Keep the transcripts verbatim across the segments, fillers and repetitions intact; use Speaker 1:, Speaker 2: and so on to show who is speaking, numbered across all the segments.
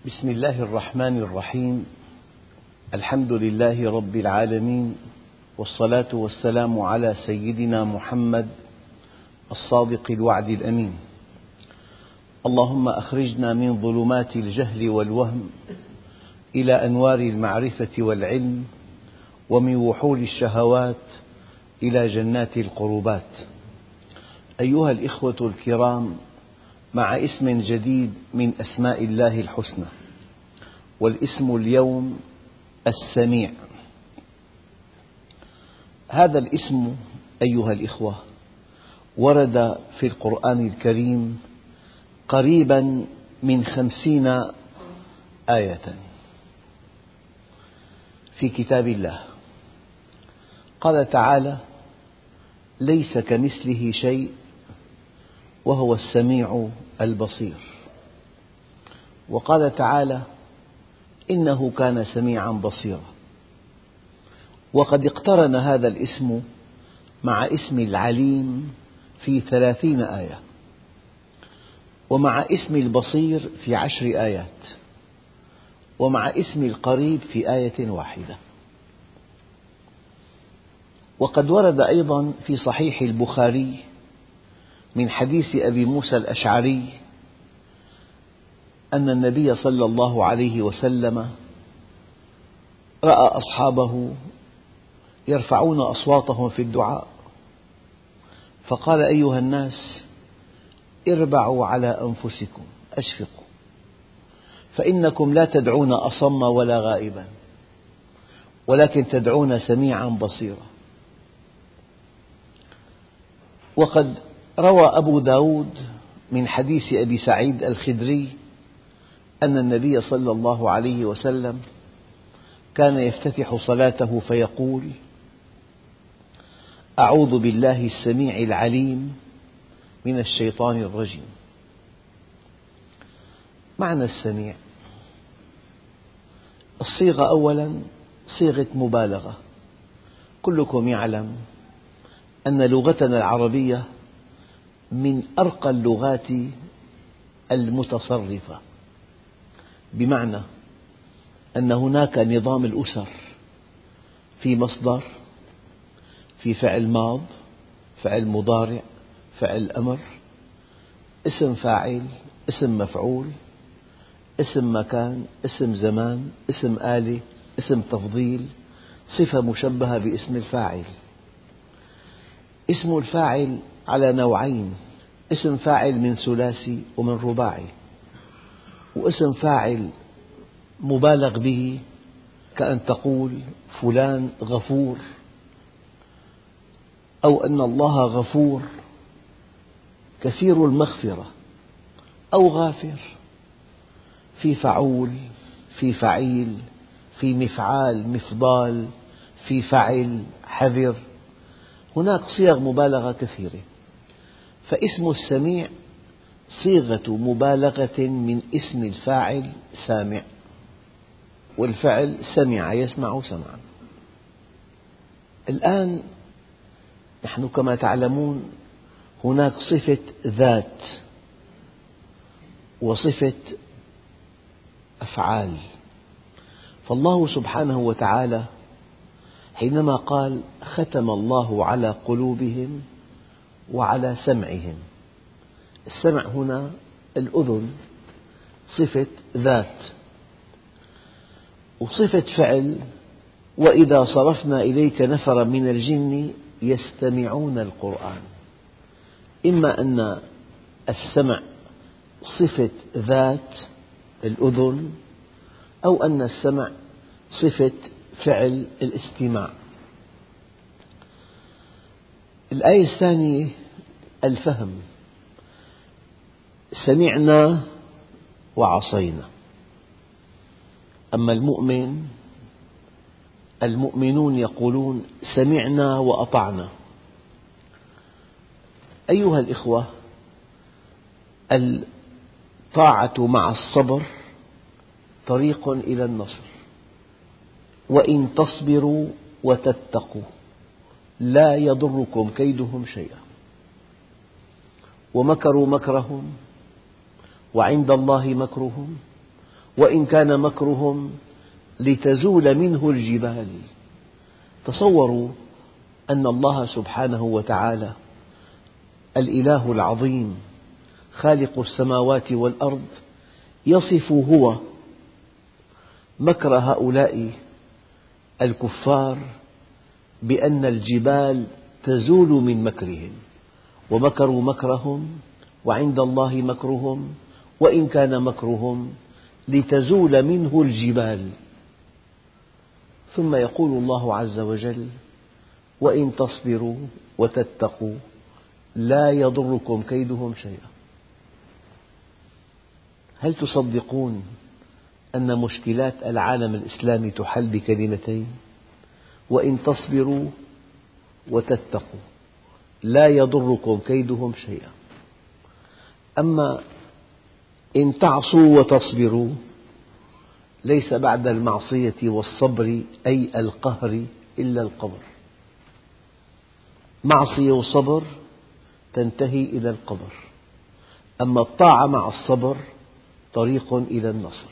Speaker 1: بسم الله الرحمن الرحيم. الحمد لله رب العالمين، والصلاة والسلام على سيدنا محمد الصادق الوعد الأمين. اللهم أخرجنا من ظلمات الجهل والوهم إلى أنوار المعرفة والعلم، ومن وحول الشهوات إلى جنات القربات. أيها الإخوة الكرام، مع اسم جديد من أسماء الله الحسنى، والاسم اليوم السميع. هذا الاسم أيها الإخوة ورد في القرآن الكريم قريبا من خمسين آية في كتاب الله. قال تعالى: ليس كمثله شيء وهو السميع البصير. وقال تعالى: إنه كان سميعا بصيرا. وقد اقترن هذا الاسم مع اسم العليم في ثلاثين آية، ومع اسم البصير في عشر آيات، ومع اسم القريب في آية واحدة. وقد ورد أيضا في صحيح البخاري من حديث أبي موسى الأشعري أن النبي صلى الله عليه وسلم رأى أصحابه يرفعون أصواتهم في الدعاء، فقال: أيها الناس، اربعوا على أنفسكم، أشفقوا، فإنكم لا تدعون أصم ولا غائبا، ولكن تدعون سميعا بصيرا. وقد روى أبو داود من حديث أبي سعيد الخدري أن النبي صلى الله عليه وسلم كان يفتتح صلاته فيقول: أعوذ بالله السميع العليم من الشيطان الرجيم. معنى السميع: الصيغة أولا صيغة مبالغة. كلكم يعلم أن لغتنا العربية من أرقى اللغات المتصرفة، بمعنى أن هناك نظام الأسر، في مصدر، في فعل ماض، فعل مضارع، فعل أمر، اسم فاعل، اسم مفعول، اسم مكان، اسم زمان، اسم آلة، اسم تفضيل، صفة مشبهة باسم الفاعل. اسم الفاعل على نوعين: اسم فاعل من ثلاثي ومن رباعي، واسم فاعل مبالغ به، كأن تقول فلان غفور، أو أن الله غفور كثير المغفرة، أو غافر. في فعول، في فعيل، في مفعال، مفضال، في فعل، حذر. هناك صيغ مبالغة كثيرة. فاسم السميع صيغة مبالغة من اسم الفاعل سامع، والفعل سمع يسمع سمعا. الآن نحن كما تعلمون هناك صفة ذات وصفة أفعال. فالله سبحانه وتعالى حينما قال: ختم الله على قلوبهم وعلى سمعهم، السمع هنا الأذن، صفة ذات. وصفة فعل: وإذا صرفنا إليك نفرا من الجن يستمعون القرآن. إما أن السمع صفة ذات الأذن، أو أن السمع صفة فعل الاستماع. الآية الثانية الفهم: سمعنا وعصينا. أما المؤمن المؤمنون يقولون سمعنا وأطعنا. أيها الإخوة، الطاعة مع الصبر طريق إلى النصر. وإن تصبروا وتتقوا لا يضركم كيدهم شيئا. ومكروا مكرهم وعند الله مكرهم وإن كان مكرهم لتزول منه الجبال. تصوروا أن الله سبحانه وتعالى الإله العظيم خالق السماوات والأرض يصف هو مكر هؤلاء الكفار بأن الجبال تزول من مكرهم، ومكروا مكرهم وعند الله مكرهم وإن كان مكرهم لتزول منه الجبال. ثم يقول الله عز وجل: وإن تصبروا وتتقوا لا يضركم كيدهم شيئا. هل تصدقون أن مشكلات العالم الإسلامي تحل بكلمتين؟ وإن تصبروا وتتقوا لا يضركم كيدهم شيئا. أما إن تعصوا وتصبروا ليس بعد المعصية والصبر أي القهر إلا القبر. معصية وصبر تنتهي إلى القبر، أما الطاعة مع الصبر طريق إلى النصر.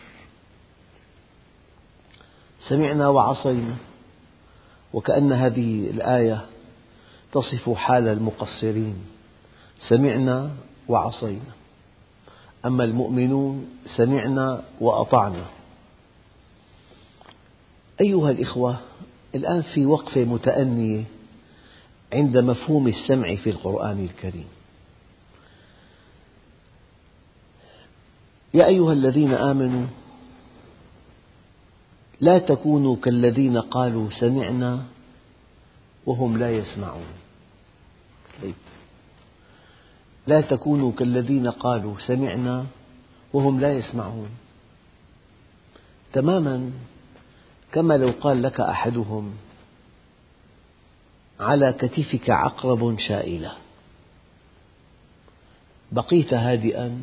Speaker 1: سمعنا وعصينا، وكأن هذه الآية تصف حال المقصرين، سمعنا وعصينا. أما المؤمنون سمعنا وأطعنا. أيها الإخوة، الآن في وقفة متأنية عند مفهوم السمع في القرآن الكريم. يا أيها الذين آمنوا لا تكونوا كالذين قالوا سمعنا وهم لا يسمعون. لا تكونوا كالذين قالوا سمعنا وهم لا يسمعون، تماما كما لو قال لك أحدهم: على كتفك عقرب شائلة، بقيت هادئا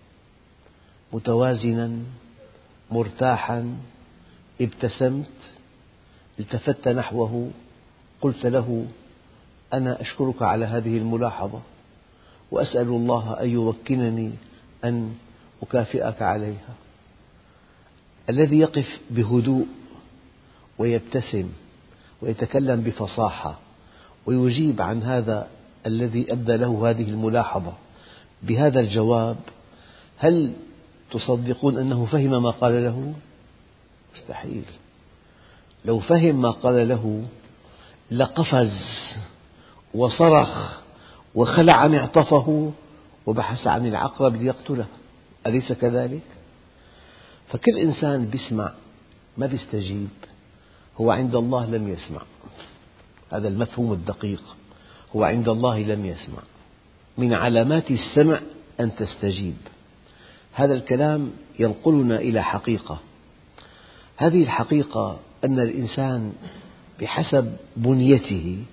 Speaker 1: متوازنا مرتاحا، ابتسمت، التفت نحوه، قلت له: أنا أشكرك على هذه الملاحظة وأسأل الله أن يمكنني أن أكافئك عليها. الذي يقف بهدوء ويبتسم ويتكلم بفصاحة ويجيب عن هذا الذي أبدى له هذه الملاحظة بهذا الجواب، هل تصدقون أنه فهم ما قال له؟ مستحيل. لو فهم ما قال له لقفز وصرخ وخلع معطفه وبحث عن العقرب ليقتله، أليس كذلك؟ فكل إنسان يسمع ما يستجيب هو عند الله لم يسمع. هذا المفهوم الدقيق، هو عند الله لم يسمع. من علامات السمع أن تستجيب. هذا الكلام ينقلنا إلى حقيقة، هذه الحقيقة أن الإنسان بحسب بنيته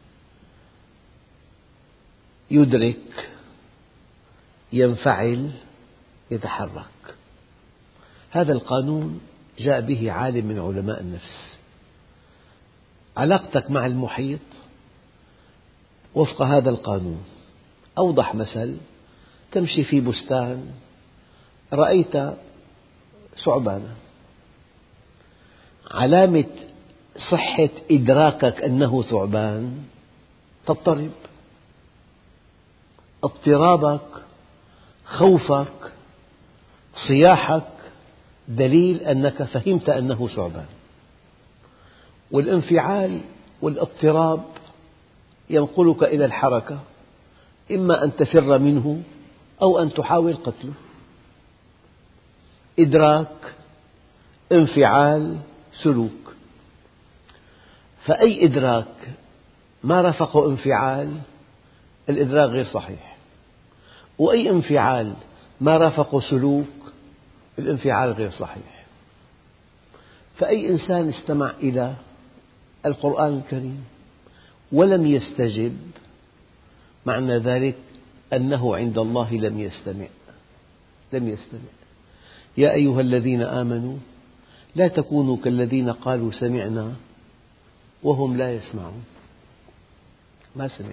Speaker 1: يدرك، ينفعل، يتحرك. هذا القانون جاء به عالم من علماء النفس. علاقتك مع المحيط وفق هذا القانون. أوضح مثل: تمشي في بستان رأيت ثعبانا، علامة صحة إدراكك أنه ثعبان تضطرب. اضطرابك، خوفك، صياحك دليل أنك فهمت أنه ثعبان. والانفعال والاضطراب ينقلك إلى الحركة، إما أن تفر منه أو أن تحاول قتله. إدراك، انفعال، سلوك. فأي إدراك ما رافقه انفعال الإدراك غير صحيح، وأي انفعال ما رافقه سلوك الانفعال غير صحيح. فأي إنسان استمع إلى القرآن الكريم ولم يستجب معنى ذلك أنه عند الله لم يستمع لم يستمع. يا أيها الذين آمنوا لا تكونوا كالذين قالوا سمعنا وهم لا يسمعون. ما سمع.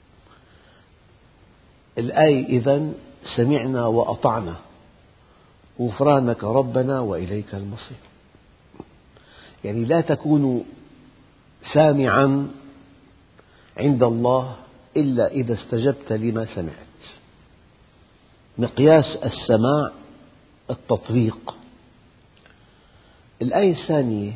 Speaker 1: الآية إذن سمعنا وأطعنا، غفرانك ربنا وإليك المصير. يعني لا تكون سامعا عند الله إلا إذا استجبت لما سمعت. مقياس السماع التطبيق. الآية الثانية: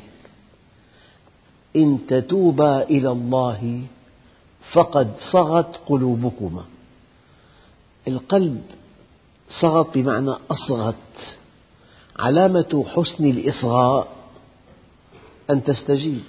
Speaker 1: إن تتوبا إلى الله فقد صغت قلوبكما. القلب صغت بمعنى أصغت. علامة حسن الإصغاء أن تستجيب.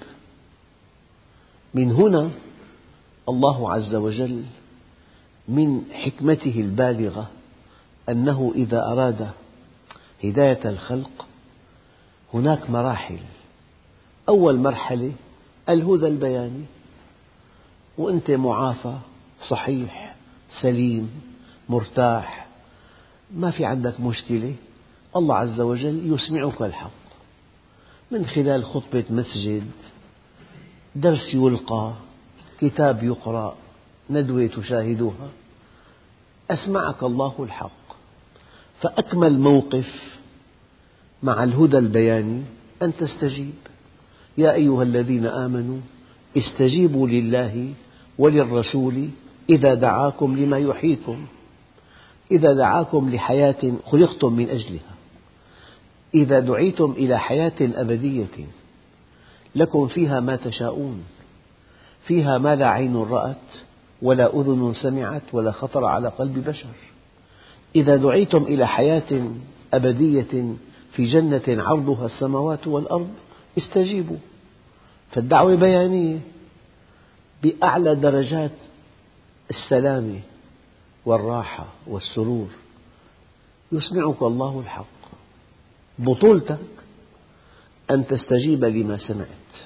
Speaker 1: من هنا الله عز وجل من حكمته البالغة أنه إذا أراد هداية الخلق هناك مراحل. أول مرحلة الهدى البياني، وأنت معافى صحيح سليم مرتاح ما في عندك مشكلة، الله عز وجل يسمعك الحق من خلال خطبة مسجد، درس يلقى، كتاب يقرأ، ندوة تشاهدها، أسمعك الله الحق. فأكمل موقف مع الهدى البياني أن تستجيب. يا أيها الذين آمنوا استجيبوا لله وللرسول إذا دعاكم لما يحييكم. إذا دعاكم لحياة خلقتم من أجلها، إذا دعيتم إلى حياة أبدية لكم فيها ما تشاءون، فيها ما لا عين رأت ولا أذن سمعت ولا خطر على قلب بشر. إذا دعيتم إلى حياة أبدية في جنة عرضها السماوات والأرض استجيبوا. فالدعوة بيانية بأعلى درجات السلامة والراحة والسرور، يسمعك الله الحق. بطولتك أن تستجيب لما سمعت.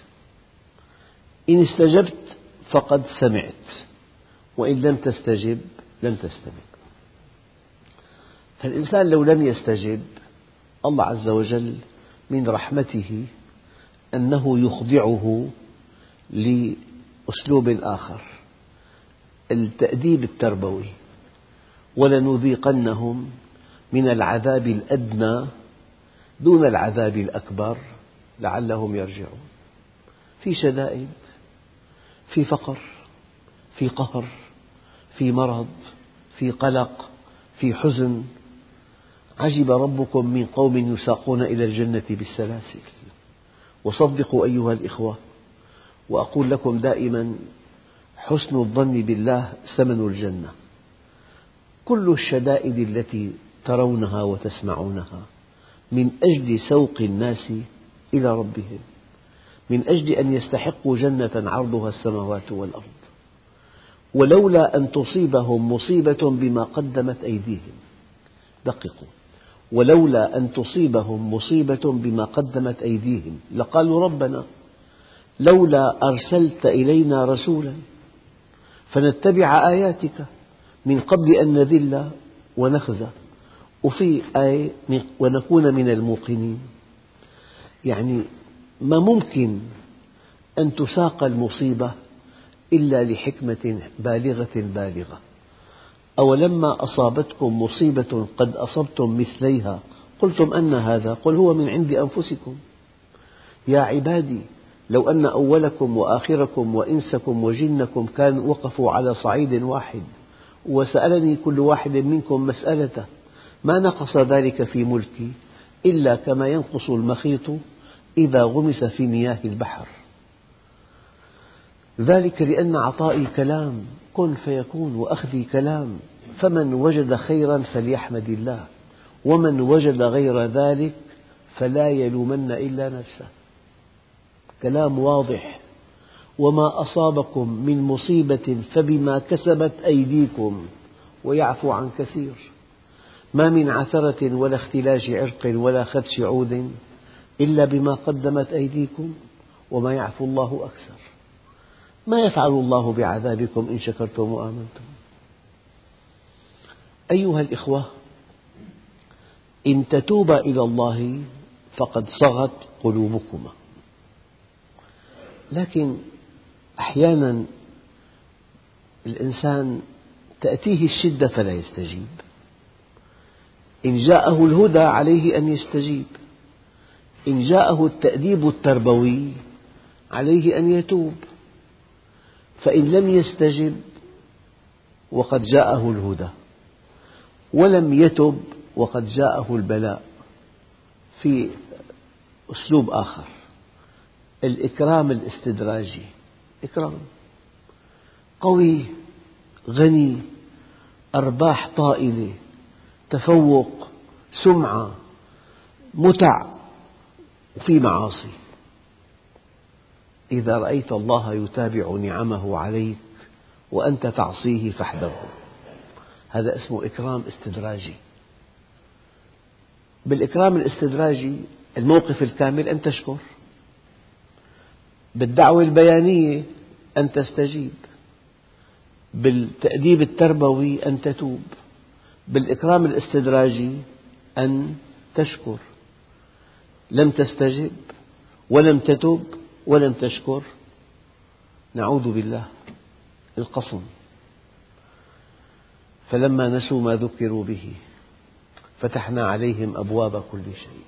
Speaker 1: إن استجبت فقد سمعت، وإن لم تستجب لن تستمع. فالإنسان لو لم يستجب الله عز وجل من رحمته أنه يخضعه لأسلوب آخر، التأديب التربوي. ولنذيقنهم من العذاب الأدنى دون العذاب الأكبر لعلهم يرجعون. في شدائد، في فقر، في قهر، في مرض، في قلق، في حزن. عجب ربكم من قوم يساقون إلى الجنة بالسلاسل. وصدقوا أيها الإخوة، وأقول لكم دائما: حسن الظن بالله ثمن الجنة. كل الشدائد التي ترونها وتسمعونها من أجل سوق الناس إلى ربهم، من أجل أن يستحقوا جنة عرضها السماوات والأرض، ولولا أن تصيبهم مصيبة بما قدمت أيديهم. دققوا: ولولا أن تصيبهم مصيبة بما قدمت أيديهم لقالوا ربنا لولا أرسلت إلينا رسولا فنتبع آياتك من قبل أن نذل ونخزى. وفي آية ونكون من الموقنين. يعني ما ممكن أن تساق المصيبة إلا لحكمة بالغة بالغة. أولما أصابتكم مصيبة قد أصبتم مثليها قلتم أن هذا؟ قل هو من عند أنفسكم. يا عبادي لو أن أولكم وآخركم وإنسكم وجنكم كانوا وقفوا على صعيد واحد وسألني كل واحد منكم مسألته ما نقص ذلك في ملكي إلا كما ينقص المخيط إذا غمس في مياه البحر. ذلك لأن عطائي كلام كن فيكون، وأخذي كلام. فمن وجد خيرا فليحمد الله، ومن وجد غير ذلك فلا يلومن إلا نفسه. كلام واضح. وما أصابكم من مصيبة فبما كسبت أيديكم ويعفو عن كثير. ما من عثرة ولا اختلاج عرق ولا خدش عود إلا بما قدمت أيديكم وما يعفو الله أكثر. ما يفعل الله بعذابكم إن شكرتم وآمنتم. أيها الإخوة، إن تتوبا إلى الله فقد صغت قلوبكما. لكن أحيانا الإنسان تأتيه الشدة فلا يستجيب. إن جاءه الهدى عليه أن يستجيب، إن جاءه التأديب التربوي عليه أن يتوب، فإن لم يستجب وقد جاءه الهدى ولم يتب وقد جاءه البلاء، في أسلوب آخر، الإكرام الاستدراجي، إكرام قوي غني أرباح طائلة تفوق سمعة متع وفي معاصي. إذا رأيت الله يتابع نعمه عليك وأنت تعصيه فاحذره، هذا اسمه إكرام استدراجي. بالإكرام الاستدراجي الموقف الكامل أن تشكر، بالدعوة البيانية أن تستجيب، بالتأديب التربوي أن تتوب، بالإكرام الاستدراجي أن تشكر. لم تستجب ولم تتب ولم تشكر، نعوذ بالله، القصم. فلما نسوا ما ذكروا به فتحنا عليهم أبواب كل شيء.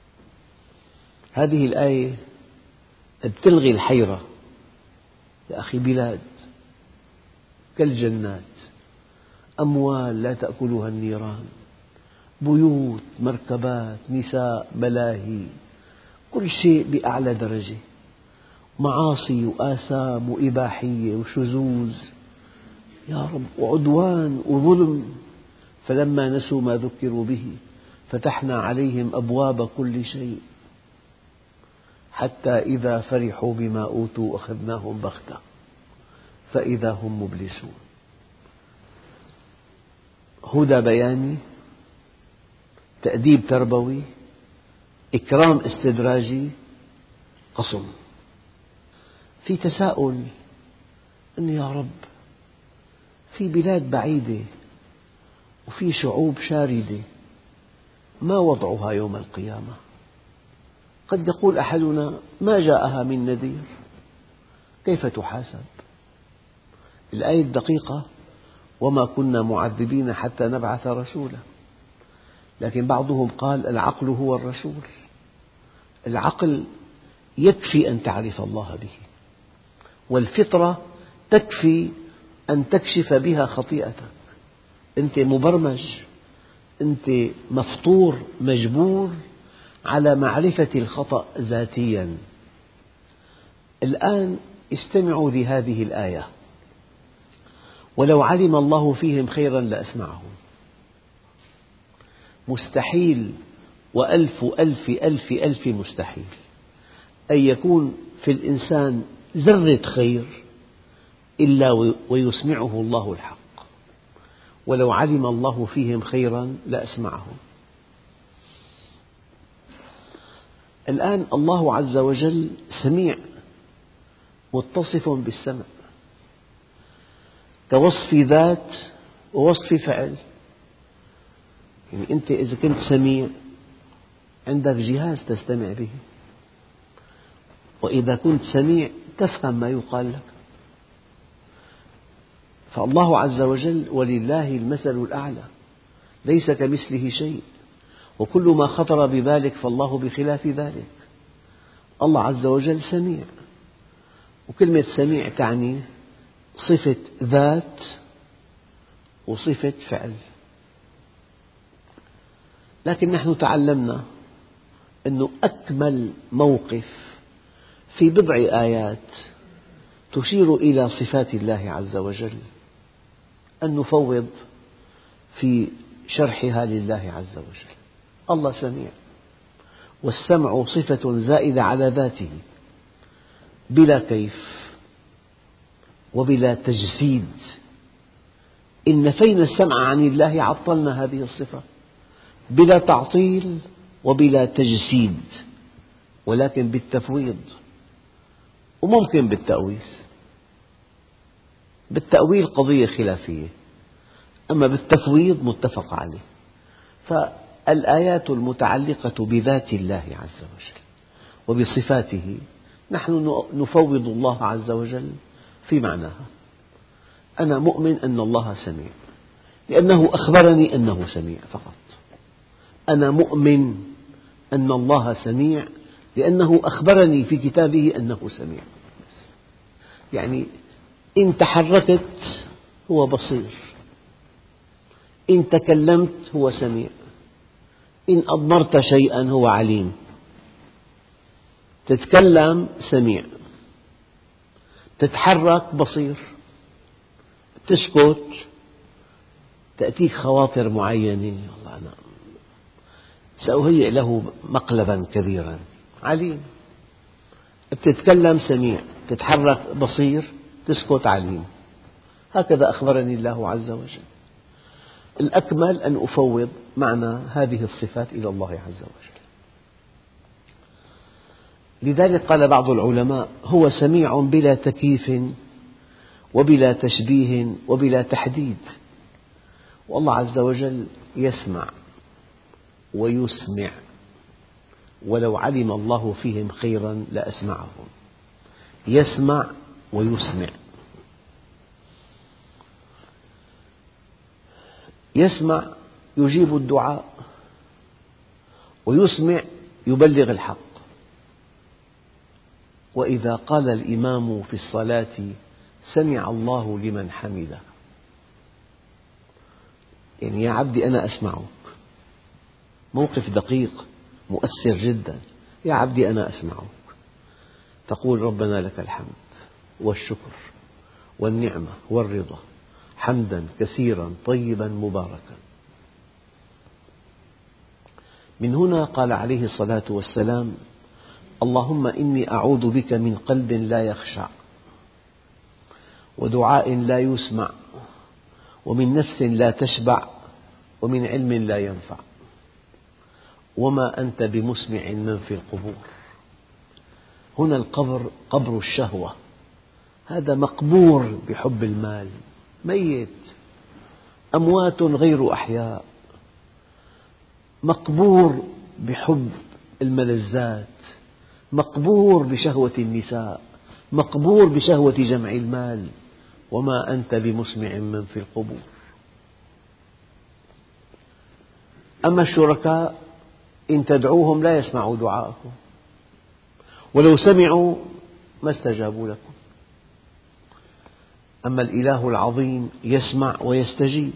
Speaker 1: هذه الآية تلغي الحيرة. يا أخي بلاد كالجنات، أموال لا تأكلها النيران، بيوت مركبات نساء ملاهي، كل شيء بأعلى درجة، معاصي وآثام وإباحية وشذوذ يا رب وعدوان وظلم. فلما نسوا ما ذكروا به فتحنا عليهم أبواب كل شيء حتى إذا فرحوا بما أوتوا أخذناهم بغتة فإذا هم مبلسون. هدى بياني، تأديب تربوي، إكرام استدراجي، قصم. في تساؤل أن يا رب في بلاد بعيدة وفي شعوب شاردة، ما وضعها يوم القيامة؟ قد يقول أحدنا ما جاءها من نذير، كيف تحاسب؟ الآية الدقيقة وما كنا معذبين حتى نبعث رسولا، لكن بعضهم قال العقل هو الرسول. العقل يكفي أن تعرف الله به، والفطرة تكفي أن تكشف بها خطيئتك. أنت مبرمج، أنت مفطور مجبور على معرفة الخطأ ذاتيا. الآن استمعوا لهذه الآية: ولو علم الله فيهم خيرا لأسمعهم. مستحيل وألف ألف ألف ألف مستحيل أن يكون في الإنسان ذرة خير إلا ويسمعه الله الحق. ولو علم الله فيهم خيرا لأسمعهم. الآن الله عز وجل سميع متصف بالسمع كوصف ذات ووصف فعل. يعني أنت إذا كنت سميع عندك جهاز تستمع به، وإذا كنت سميع تفهم ما يقال لك. فالله عز وجل ولله المثل الأعلى، ليس كمثله شيء، وكل ما خطر ببالك فالله بخلاف ذلك. الله عز وجل سميع، وكلمة سميع تعني صفة ذات وصفة فعل. لكن نحن تعلمنا أنه أكمل موقف في بضع آيات تشير إلى صفات الله عز وجل أن نفوض في شرحها لله عز وجل. الله سميع، والسمع صفة زائدة على ذاته بلا كيف وبلا تجسيد. إن نفينا السمع عن الله عطلنا هذه الصفة بلا تعطيل وبلا تجسيد، ولكن بالتفويض، وممكن بالتأويل. بالتأويل قضية خلافية، أما بالتفويض متفق عليه. فالآيات المتعلقة بذات الله عز وجل وبصفاته نحن نفوض الله عز وجل في معناها. أنا مؤمن أن الله سميع لأنه أخبرني أنه سميع فقط، أنا مؤمن أن الله سميع لأنه أخبرني في كتابه أنه سميع. يعني إن تحركت هو بصير، إن تكلمت هو سميع، إن أضمرت شيئا هو عليم. تتكلم سميع، تتحرك بصير، تسكت تأتيك خواطر معينة، والله أنا سأهيئ له مقلبا كبيرا، عليم. تتكلم سميع، تتحرك بصير، تسكت عليم. هكذا أخبرني الله عز وجل. الأكمل أن أفوض معنى هذه الصفات إلى الله عز وجل. لذلك قال بعض العلماء: هو سميع بلا تكييف وبلا تشبيه وبلا تحديد. والله عز وجل يسمع ويسمع، ولو علم الله فيهم خيرا لأسمعهم. يسمع ويسمع. يسمع يجيب الدعاء، ويسمع يبلغ الحق. وإذا قال الإمام في الصلاة سمع الله لمن حمده، يعني يا عبدي أنا أسمعك. موقف دقيق مؤثر جدا. يا عبدي أنا أسمعك، تقول ربنا لك الحمد والشكر والنعمة والرضا حمدا كثيرا طيبا مباركا. من هنا قال عليه الصلاة والسلام: اللهم إني أعوذ بك من قلب لا يخشع، ودعاء لا يسمع، ومن نفس لا تشبع، ومن علم لا ينفع، وما أنت بمسمع من في القبور. هنا القبر قبر الشهوة، هذا مقبور بحب المال، ميت، أموات غير أحياء، مقبور بحب الملذات، مقبور بشهوة النساء، مقبور بشهوة جمع المال. وما أنت بمسمع من في القبور. أما الشركاء إن تدعوهم لا يسمعوا دعاءكم، ولو سمعوا ما استجابوا لكم. أما الإله العظيم يسمع ويستجيب.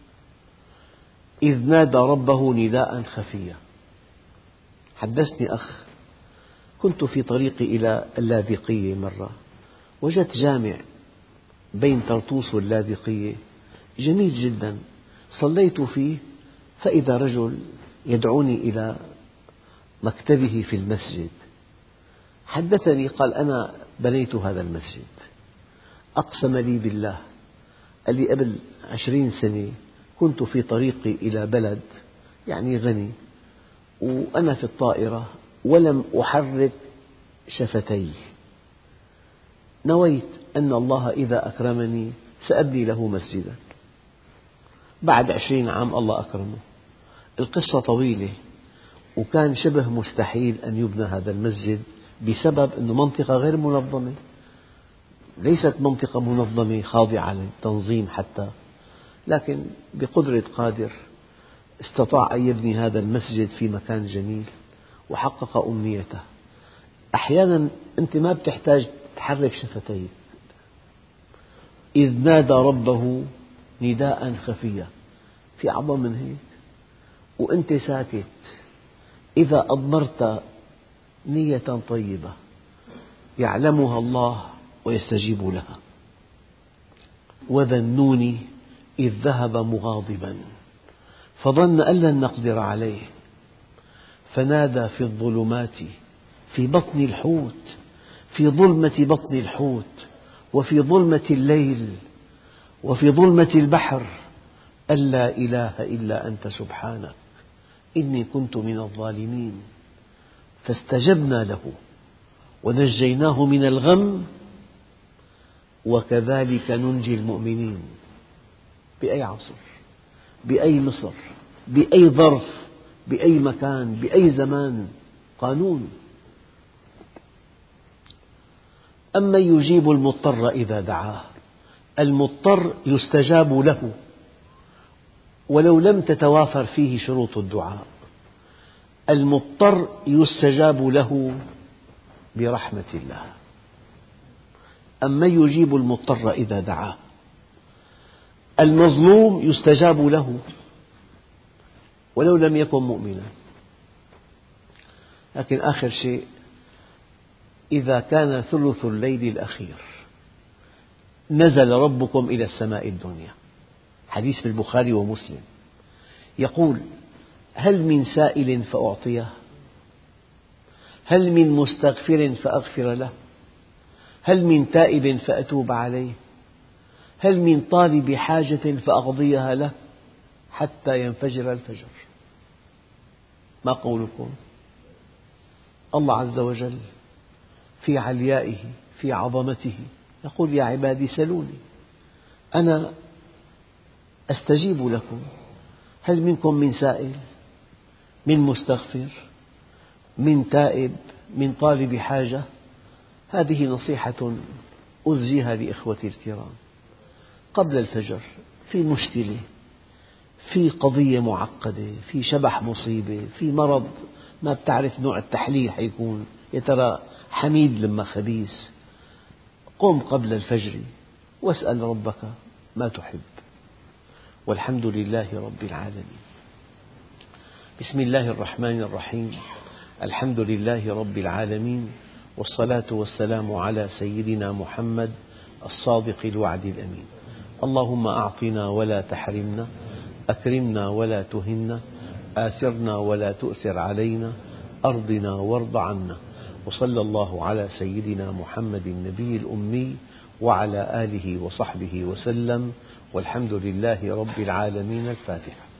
Speaker 1: إذ نادى ربه نداء خفيا. حدثني أخ، كنت في طريقي إلى اللاذقية مرة، وجدت جامع بين طرطوس واللاذقية جميل جدا، صليت فيه، فإذا رجل يدعوني إلى مكتبه في المسجد. حدثني قال: أنا بنيت هذا المسجد. أقسم لي بالله، قال لي: قبل عشرين سنة كنت في طريقي إلى بلد يعني غني، وأنا في الطائرة ولم أحرك شفتي، نويت أن الله إذا أكرمني سأبني له مسجدا. بعد عشرين عام الله أكرمه. القصة طويلة، وكان شبه مستحيل أن يبنى هذا المسجد بسبب أن منطقة غير منظمة، ليست منطقة منظمة خاضعة للتنظيم حتى، لكن بقدرة قادر استطاع أن يبني هذا المسجد في مكان جميل وحقق أمنيته. أحيانا أنت ما بتحتاج تحرك شفتيك. إذ نادى ربه نداء خفيا، في أعظم من هيك؟ وأنت ساكت. إذا أضمرت نية طيبة يعلمها الله ويستجيب لها. وذا النون إذ ذهب مغاضبا فظن أن لن نقدر عليه فنادى في الظلمات في بطن الحوت، في ظلمة بطن الحوت، وفي ظلمة الليل، وفي ظلمة البحر، أن لا إله إلا أنت سبحانك إني كنت من الظالمين. فاستجبنا له ونجيناه من الغم وكذلك ننجي المؤمنين. بأي عصر، بأي مصر، بأي ظرف، بأي مكان، بأي زمان، قانون. أمن يجيب المضطر إذا دعاه. المضطر يستجاب له ولو لم تتوافر فيه شروط الدعاء. المضطر يستجاب له برحمة الله. أمن يجيب المضطر إذا دعاه. المظلوم يستجاب له ولو لم يكن مؤمنا. لكن آخر شيء، إذا كان ثلث الليل الأخير نزل ربكم إلى السماء الدنيا، حديث في البخاري ومسلم، يقول: هل من سائل فأعطيه؟ هل من مستغفر فأغفر له؟ هل من تائب فأتوب عليه؟ هل من طالب حاجة فأقضيها له حتى ينفجر الفجر؟ ما قولكم؟ الله عز وجل في عليائه في عظمته يقول: يا عبادي سلوني أنا أستجيب لكم. هل منكم من سائل، من مستغفر، من تائب، من طالب حاجة؟ هذه نصيحة أزجيها لإخوتي الكرام. قبل الفجر في مشكلة، في قضية معقدة، في شبح مصيبة، في مرض ما بتعرف نوع التحليل حيكون، يا ترى حميد لما خبيث. قم قبل الفجر واسأل ربك ما تحب، والحمد لله رب العالمين. بسم الله الرحمن الرحيم. الحمد لله رب العالمين، والصلاة والسلام على سيدنا محمد الصادق الوعد الأمين. اللهم أعطنا ولا تحرمنا، أكرمنا ولا تهنا، آثرنا ولا تؤثر علينا، أرضنا وارض عنا. وصلى الله على سيدنا محمد النبي الأمي وعلى آله وصحبه وسلم، والحمد لله رب العالمين. الفاتحة.